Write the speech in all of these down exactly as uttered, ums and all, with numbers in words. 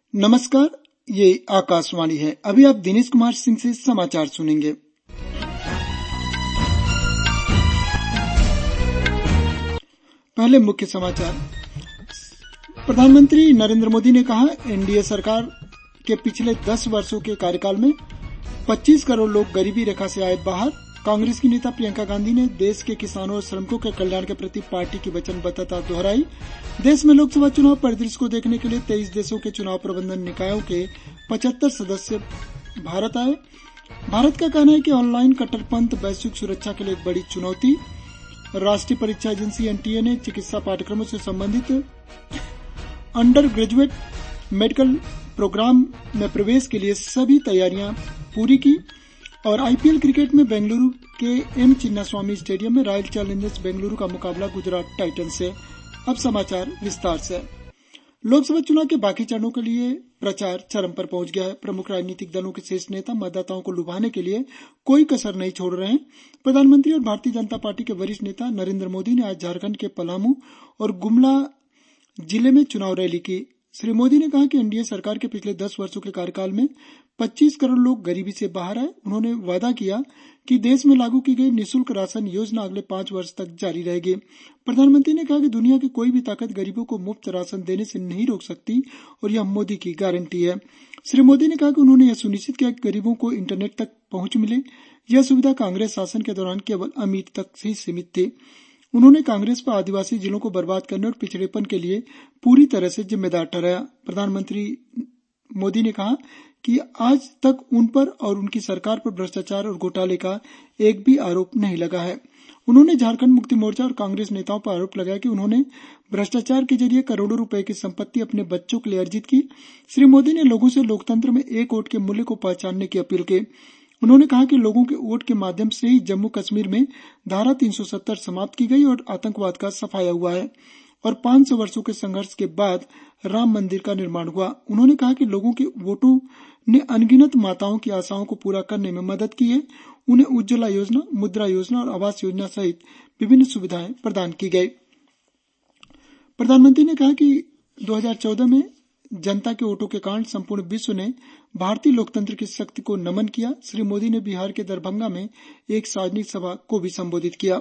नमस्कार, ये आकाशवाणी है। अभी आप दिनेश कुमार सिंह से समाचार सुनेंगे। पहले मुख्य समाचार। प्रधानमंत्री नरेंद्र मोदी ने कहा, एनडीए सरकार के पिछले दस वर्षों के कार्यकाल में पच्चीस करोड़ लोग गरीबी रेखा से आए बाहर। कांग्रेस की नेता प्रियंका गांधी ने देश के किसानों और श्रमिकों के कल्याण के प्रति पार्टी की वचनबद्धता दोहराई। देश में लोकसभा चुनाव परिदृश्य को देखने के लिए तेईस देशों के चुनाव प्रबंधन निकायों के पचहत्तर सदस्य भारत आए। भारत का कहना है कि ऑनलाइन कट्टरपंथ वैश्विक सुरक्षा के लिए एक बड़ी चुनौती। राष्ट्रीय परीक्षा एजेंसी एनटीए ने चिकित्सा पाठ्यक्रमों से संबंधित अंडर ग्रेजुएट मेडिकल प्रोग्राम में प्रवेश के लिए सभी तैयारियां पूरी की। और आईपीएल क्रिकेट में बेंगलुरु के एम चिन्नास्वामी स्टेडियम में रॉयल चैलेंजर्स बेंगलुरु का मुकाबला गुजरात टाइटंस से। अब समाचार विस्तार से। लोकसभा चुनाव के बाकी चरणों के लिए प्रचार चरम पर पहुंच गया है। प्रमुख राजनीतिक दलों के शीर्ष नेता मतदाताओं को लुभाने के लिए कोई कसर नहीं छोड़ रहे हैं। प्रधानमंत्री और भारतीय जनता पार्टी के वरिष्ठ नेता नरेंद्र मोदी ने आज झारखंड के पलामू और गुमला जिले में चुनाव रैली की। श्री मोदी ने कहा कि एनडीए सरकार के पिछले दस वर्षों के कार्यकाल में पच्चीस करोड़ लोग गरीबी से बाहर आए। उन्होंने वादा किया कि देश में लागू की गई निःशुल्क राशन योजना अगले पांच वर्ष तक जारी रहेगी। प्रधानमंत्री ने कहा कि दुनिया की कोई भी ताकत गरीबों को मुफ्त राशन देने से नहीं रोक सकती और यह मोदी की गारंटी है। श्री मोदी ने कहा कि उन्होंने यह सुनिश्चित किया कि गरीबों को इंटरनेट तक पहुंच मिले। यह सुविधा कांग्रेस शासन के दौरान केवल अमीर तक ही सीमित थी। उन्होंने कांग्रेस पर आदिवासी जिलों को बर्बाद करने और पिछड़ेपन के लिए पूरी तरह से जिम्मेदार ठहराया। प्रधानमंत्री मोदी ने कहा कि आज तक उन पर और उनकी सरकार पर भ्रष्टाचार और घोटाले का एक भी आरोप नहीं लगा है। उन्होंने झारखंड मुक्ति मोर्चा और कांग्रेस नेताओं पर आरोप लगाया कि उन्होंने भ्रष्टाचार के जरिए करोड़ों रुपए की संपत्ति अपने बच्चों के लिए अर्जित की। श्री मोदी ने लोगों से लोकतंत्र में एक वोट के मूल्य को पहचानने की अपील की। उन्होंने कहा कि लोगों के वोट के माध्यम से ही जम्मू कश्मीर में धारा तीन सौ सत्तर समाप्त की गई और आतंकवाद का सफाया हुआ है और पांच सौ वर्षों के संघर्ष के बाद राम मंदिर का निर्माण हुआ। उन्होंने कहा कि लोगों के वोटों ने अनगिनत माताओं की आशाओं को पूरा करने में मदद की है। उन्हें उज्ज्वला योजना, मुद्रा योजना और आवास योजना सहित विभिन्न सुविधाएं प्रदान की गई। प्रधानमंत्री ने कहा कि दो हज़ार चौदह में जनता के वोटों के कारण संपूर्ण विश्व ने भारतीय लोकतंत्र की शक्ति को नमन किया। श्री मोदी ने बिहार के दरभंगा में एक सार्वजनिक सभा को भी संबोधित किया।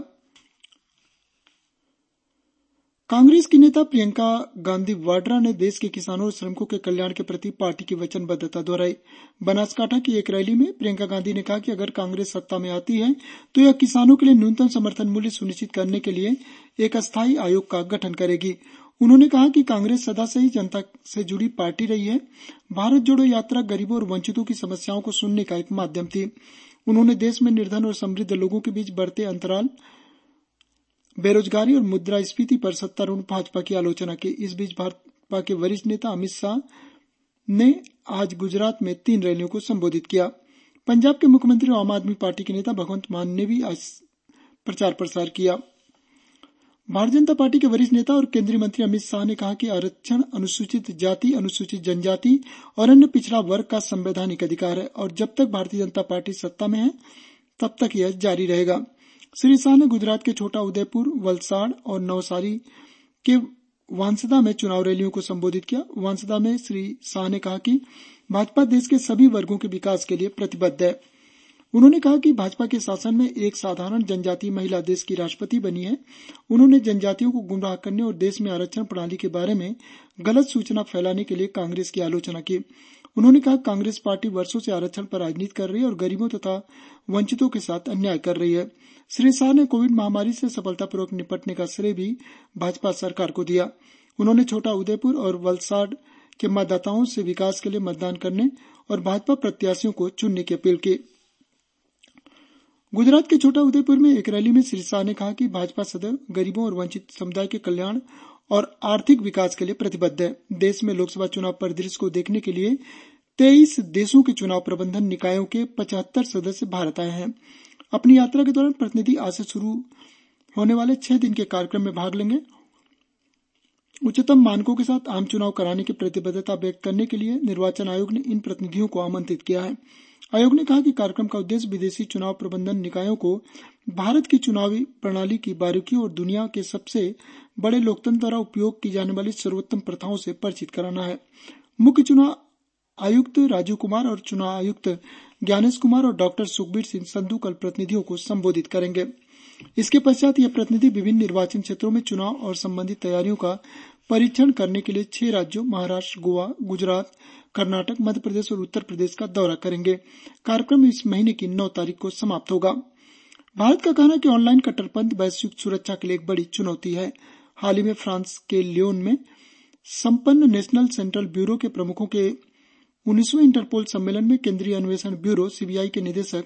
कांग्रेस की नेता प्रियंका गांधी वाड्रा ने देश के किसानों और श्रमिकों के कल्याण के प्रति पार्टी की वचनबद्धता दोहराई। बनासकांठा की एक रैली में प्रियंका गांधी ने कहा कि अगर कांग्रेस सत्ता में आती है तो यह किसानों के लिए न्यूनतम समर्थन मूल्य सुनिश्चित करने के लिए एक अस्थायी आयोग का गठन करेगी। उन्होंने कहा कि कांग्रेस सदा से ही जनता से जुड़ी पार्टी रही है। भारत जोड़ो यात्रा गरीबों और वंचितों की समस्याओं को सुनने का एक माध्यम थी। उन्होंने देश में निर्धन और समृद्ध लोगों के बीच बढ़ते अंतराल, बेरोजगारी और मुद्रास्फीति पर सत्तारूढ़ भाजपा की आलोचना की। इस बीच भाजपा के वरिष्ठ नेता अमित शाह ने आज गुजरात में तीन रैलियों को संबोधित किया। पंजाब के मुख्यमंत्री और आम आदमी पार्टी के नेता भगवंत मान ने भी आज प्रचार प्रसार किया। भारतीय जनता पार्टी के वरिष्ठ नेता और केंद्रीय मंत्री अमित शाह ने कहा कि आरक्षण अनुसूचित जाति, अनुसूचित जनजाति और अन्य पिछड़ा वर्ग का संवैधानिक अधिकार है और जब तक भारतीय जनता पार्टी सत्ता में है तब तक यह जारी रहेगा। श्री शाह ने गुजरात के छोटा उदेपुर, वलसाड और नवसारी के वांसदा में चुनाव रैलियों को संबोधित किया। वांसदा में श्री शाह ने कहा कि भाजपा देश के सभी वर्गों के विकास के लिए प्रतिबद्ध है। उन्होंने कहा कि भाजपा के शासन में एक साधारण जनजातीय महिला देश की राष्ट्रपति बनी है। उन्होंने जनजातियों को गुमराह करने और देश में आरक्षण प्रणाली के बारे में गलत सूचना फैलाने के लिए कांग्रेस की आलोचना की। उन्होंने कहा कांग्रेस पार्टी वर्षों से आरक्षण पर राजनीति कर रही है और गरीबों तथा वंचितों के साथ अन्याय कर रही है। श्री शाह ने कोविड महामारी से सफलतापूर्वक निपटने का श्रेय भी भाजपा सरकार को दिया। उन्होंने छोटा उदेपुर और वलसाड के मतदाताओं से विकास के लिए मतदान करने और भाजपा प्रत्याशियों को चुनने की अपील की। गुजरात के छोटा उदेपुर में एक रैली में श्री शाह ने कहा कि भाजपा सदैव गरीबों और वंचित समुदाय के कल्याण और आर्थिक विकास के लिए प्रतिबद्ध है। देश में लोकसभा चुनाव परिदृश्य को देखने के लिए तेईस देशों के चुनाव प्रबंधन निकायों के पचहत्तर सदस्य भारत आए हैं। अपनी यात्रा के दौरान प्रतिनिधि आज से शुरू होने वाले छह दिन के कार्यक्रम में भाग लेंगे। उच्चतम मानकों के साथ आम चुनाव कराने की प्रतिबद्धता व्यक्त करने के लिए निर्वाचन आयोग ने इन प्रतिनिधियों को आमंत्रित किया है। आयोग ने कहा कि कार्यक्रम का उद्देश्य विदेशी चुनाव प्रबंधन निकायों को भारत की चुनावी प्रणाली की बारीकियों और दुनिया के सबसे बड़े लोकतंत्र द्वारा उपयोग की जाने वाली सर्वोत्तम प्रथाओं से परिचित कराना है। मुख्य चुनाव आयुक्त राजीव कुमार और चुनाव आयुक्त ज्ञानेश कुमार और डॉक्टर सुखबीर सिंह संधू कल प्रतिनिधियों को संबोधित करेंगे। इसके पश्चात ये प्रतिनिधि विभिन्न निर्वाचन क्षेत्रों में चुनाव और संबंधित तैयारियों का परीक्षण करने के लिए छह राज्यों महाराष्ट्र, गोवा, गुजरात, कर्नाटक, मध्य प्रदेश और उत्तर प्रदेश का दौरा करेंगे। कार्यक्रम इस महीने की नौ तारीख को समाप्त होगा। भारत का कहना है कि ऑनलाइन कट्टरपंथ वैश्विक सुरक्षा के लिए एक बड़ी चुनौती है। हाल ही में फ्रांस के लियोन में संपन्न नेशनल सेंट्रल ब्यूरो के प्रमुखों के उन्नीसवें इंटरपोल सम्मेलन में केंद्रीय अन्वेषण ब्यूरो सीबीआई के निदेशक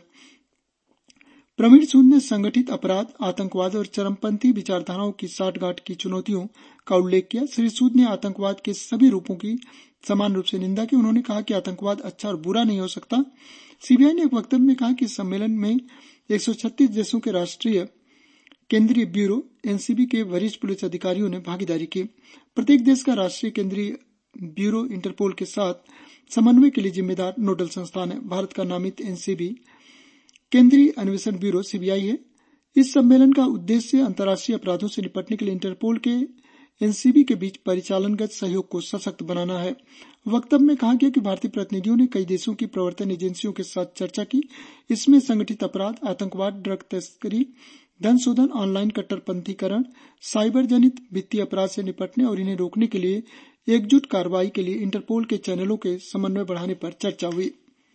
प्रवीण सूद ने संगठित अपराध, आतंकवाद और चरमपंथी विचारधाराओं की साठगांठ की चुनौतियों का उल्लेख किया। श्री सूद ने आतंकवाद के सभी रूपों की समान रूप से निंदा की। उन्होंने कहा कि आतंकवाद अच्छा और बुरा नहीं हो सकता। सीबीआई ने एक वक्तव्य में कहा कि इस सम्मेलन में एक सौ छत्तीस देशों के राष्ट्रीय केंद्रीय ब्यूरो एनसीबी के वरिष्ठ पुलिस अधिकारियों ने भागीदारी की। प्रत्येक देश का राष्ट्रीय केंद्रीय ब्यूरो इंटरपोल के साथ समन्वय के लिए जिम्मेदार नोडल संस्थान है। भारत का नामित एनसीबी केंद्रीय अन्वेषण ब्यूरो सीबीआई है। इस सम्मेलन का उद्देश्य अंतर्राष्ट्रीय अपराधों से निपटने के लिए इंटरपोल के एनसीबी के बीच परिचालनगत सहयोग को सशक्त बनाना है। वक्तव्य में कहा गया कि भारतीय प्रतिनिधियों ने कई देशों की प्रवर्तन एजेंसियों के साथ चर्चा की। इसमें संगठित अपराध, आतंकवाद, ड्रग तस्करी, धन शोधन, ऑनलाइन कट्टरपंथीकरण, साइबर जनित वित्तीय अपराध से निपटने और इन्हें रोकने के लिए एकजुट कार्रवाई के लिए इंटरपोल के चैनलों के समन्वय बढ़ाने पर चर्चा हुई।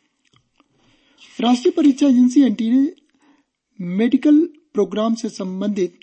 राष्ट्रीय परीक्षा एजेंसी एनटीए ने मेडिकल प्रोग्राम से संबंधित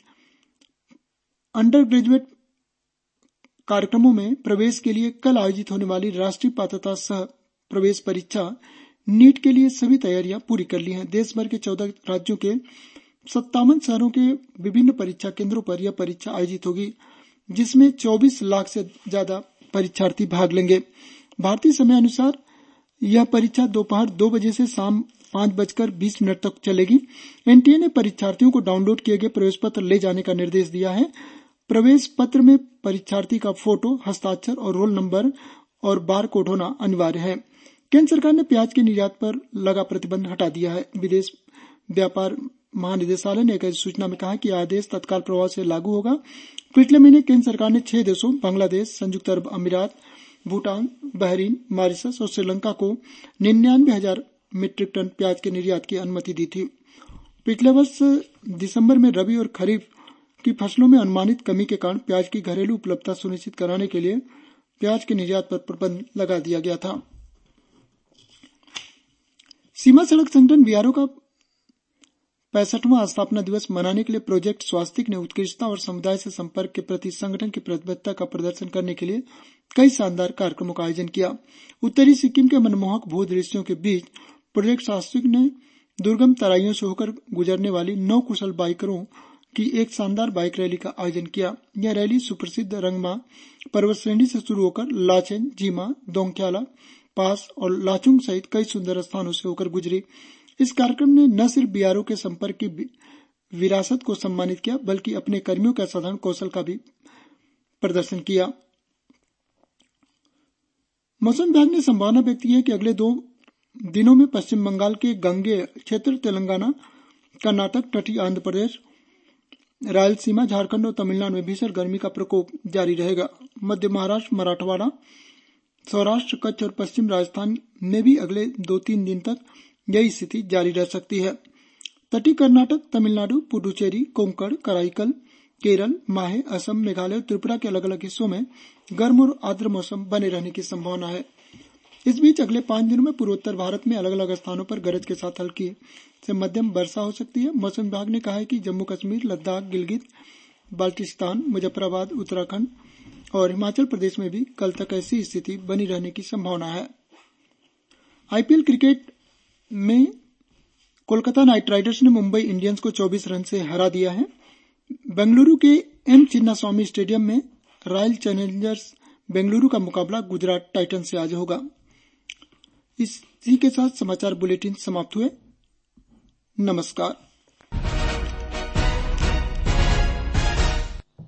अंडर ग्रेजुएट कार्यक्रमों में प्रवेश के लिए कल आयोजित होने वाली राष्ट्रीय पात्रता सह प्रवेश परीक्षा नीट के लिए सभी तैयारियां पूरी कर ली हैं। देश भर के चौदह राज्यों के सत्तावन शहरों के विभिन्न परीक्षा केंद्रों पर यह परीक्षा आयोजित होगी, जिसमें चौबीस लाख से ज्यादा परीक्षार्थी भाग लेंगे। भारतीय समय अनुसार यह परीक्षा दोपहर दो बजे से शाम पांच बजकर बीस मिनट तक चलेगी। एनटीए ने परीक्षार्थियों को डाउनलोड किए गए प्रवेश पत्र ले जाने का निर्देश दिया है। प्रवेश पत्र में परीक्षार्थी का फोटो, हस्ताक्षर और रोल नंबर और बार कोड होना अनिवार्य है। केंद्र सरकार ने प्याज के निर्यात पर लगा प्रतिबंध हटा दिया है। विदेश व्यापार महानिदेशालय ने एक सूचना में कहा कि यह आदेश तत्काल प्रभाव से लागू होगा। पिछले महीने केंद्र सरकार ने छह देशों बांग्लादेश, संयुक्त अरब अमीरात, भूटान, बहरीन, मॉरिशस और श्रीलंका को निन्यानवे हजार मीट्रिक टन प्याज के निर्यात की अनुमति दी थी। पिछले वर्ष दिसंबर में रबी और खरीफ की फसलों में अनुमानित कमी के कारण प्याज की घरेलू उपलब्धता सुनिश्चित कराने के लिए प्याज के निर्यात पर प्रतिबंध लगा दिया गया था। सीमा सड़क संगठन बीआरओ का पैंसठवां स्थापना दिवस मनाने के लिए प्रोजेक्ट स्वास्तिक ने उत्कृष्टता और समुदाय से संपर्क के प्रति संगठन की प्रतिबद्धता का प्रदर्शन करने के लिए कई शानदार कार्यक्रमों का आयोजन किया। उत्तरी सिक्किम के मनमोहक भू दृश्यों के बीच प्रोजेक्ट स्वास्तिक ने दुर्गम तराइयों से होकर गुजरने वाली नौ कुशल बाइकरों की एक शानदार बाइक रैली का आयोजन किया। यह रैली सुप्रसिद्ध रंगमा पर्वत श्रेणी से शुरू होकर लाचेन, जीमा, दोंगख्याला पास और लाचुंग सहित कई सुंदर स्थानों से होकर गुजरी। इस कार्यक्रम ने न सिर्फ बीआरओ के संपर्क की विरासत को सम्मानित किया, बल्कि अपने कर्मियों के असाधारण कौशल का भी प्रदर्शन किया। मौसम विभाग ने संभावना व्यक्त की है कि अगले दो दिनों में पश्चिम बंगाल के गंगेय क्षेत्र, तेलंगाना, कर्नाटक, तटीय आंध्र प्रदेश, रायलसीमा, झारखंड और तमिलनाडु में भीषण गर्मी का प्रकोप जारी रहेगा। मध्य महाराष्ट्र, मराठवाड़ा, सौराष्ट्र, कच्छ और पश्चिम राजस्थान में भी अगले दो तीन दिन तक यही स्थिति जारी रह सकती है। तटीय कर्नाटक, तमिलनाडु, पुडुचेरी, कोंकण, कराईकल, केरल, माहे, असम, मेघालय और त्रिपुरा के अलग अलग हिस्सों में गर्म और आर्द्र मौसम बने रहने की संभावना है। इस बीच अगले पांच दिनों में पूर्वोत्तर भारत में अलग अलग स्थानों पर गरज के साथ हल्की से मध्यम वर्षा हो सकती है। मौसम विभाग ने कहा है कि जम्मू कश्मीर, लद्दाख, गिलगित, बाल्टिस्तान, मुजफ्फराबाद, उत्तराखंड और हिमाचल प्रदेश में भी कल तक ऐसी स्थिति बनी रहने की संभावना है। आईपीएल क्रिकेट में कोलकाता नाइट राइडर्स ने मुंबई इंडियंस को चौबीस रन से हरा दिया है। बेंगलुरु के एम चिन्नास्वामी स्टेडियम में रॉयल चैलेंजर्स बेंगलुरु का मुकाबला गुजरात टाइटंस से आज होगा। इसी के साथ समाचार बुलेटिन समाप्त हुए। नमस्कार।